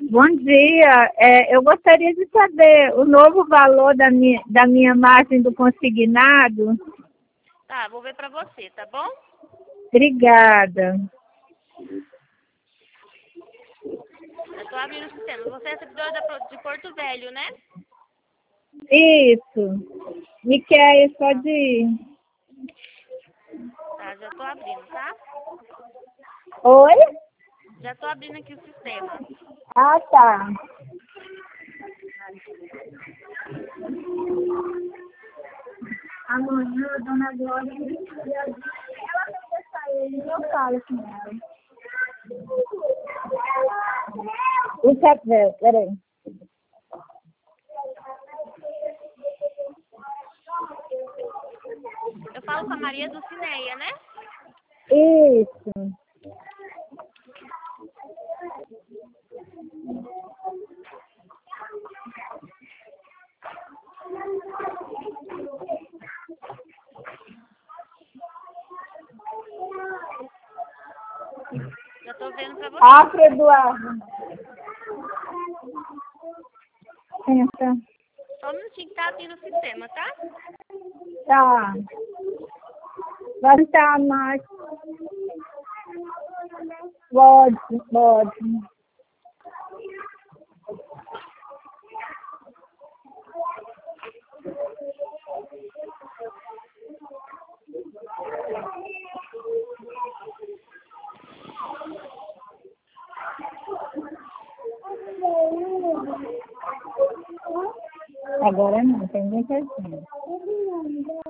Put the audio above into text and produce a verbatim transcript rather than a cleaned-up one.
Bom dia. É, eu gostaria de saber o novo valor da minha, da minha margem do consignado. Tá, vou ver pra você, tá bom? Obrigada. Eu tô abrindo o sistema. Você é servidor da Pro- de Porto Velho, né? Isso. Miquel, pode ir. Tá, já tô abrindo, tá? Oi? Já tô abrindo aqui o sistema. Ah, tá. Amanhã, a dona Glória, ela vai deixar ele, eu falo com ela. O chapéu, peraí. Eu falo com a Maria do Cineia, né? Isso. Já tô vendo pra você. Afro Eduardo. Senta. Só um minutinho que tá abrindo o sistema, tá? Tá. Vai estar mais. Pode, pode. Agora não, tem muita gente.